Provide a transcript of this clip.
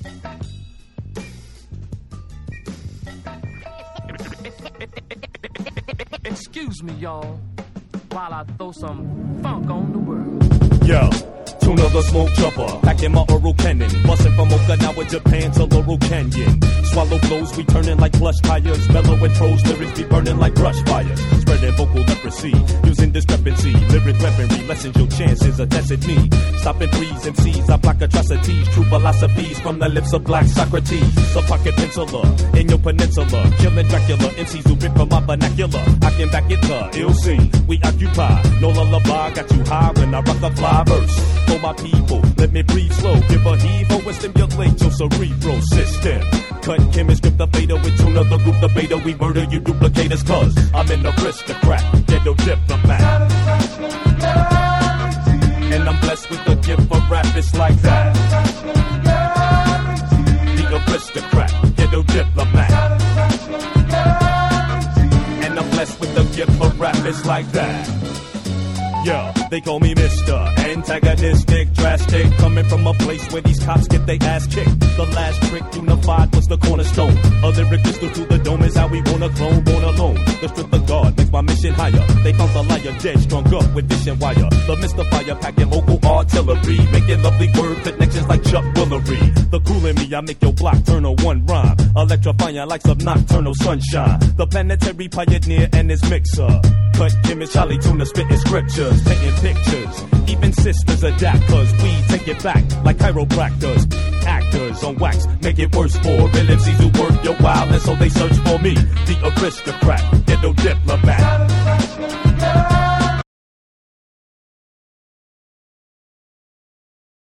Excuse me, y'all, while I throw some funk on the world. Yo, Tuna the smoke jumper, packing my oral cannon, busting from Okinawa, Japan to Laurel Canyon. Swallow blows, we turning like plush tires, mellow intros, lyrics be burning like brush fires. Spreading vocal leprosy, using discrepancy, lyric weaponry, lessens your chances of testing me. Stopping freeze MCs, I block atrocities, true philosophies from the lips of black Socrates. A pocket penciler in your peninsula, killing Dracula, MCs who rip from my vernacular. I can back it up, ill scene, we occupy. No lullaby, got you high when I rock a fly verse. For my people, let me breathe slow, give a heave and stimulate your cerebral system. Cut chemist, grip the beta with Tuna, the group, the beta. We murder you duplicators, cause I'm an aristocrat, ghetto diplomat. And I'm blessed with the gift for rap, it's like that. The aristocrat, ghetto diplomat. And I'm blessed with the gift for rap, it's like that. Yeah, they call me Mr. Antagonistic, drastic, coming from a place where these cops get their ass kicked. The last trick unified was the cornerstone. A lyric crystal to the dome is how we wanna clone, born alone. The strength of God makes my mission higher. They found the liar dead, strung up with vision wire. The mystifier packing vocal artillery, making lovely word connections like Chuck Woolery. The cool in me, I make your block turn on one rhyme, electrifying like some nocturnal sunshine. The planetary pioneer and his mixer. Cut chemist, Charlie Tuna spitting scriptures, painting pictures. Even sisters adapt, cause we take it back like chiropractors. Actors on wax, make it worse for real MCs who work your while, and so they search for me, the aristocrat, ghetto diplomat.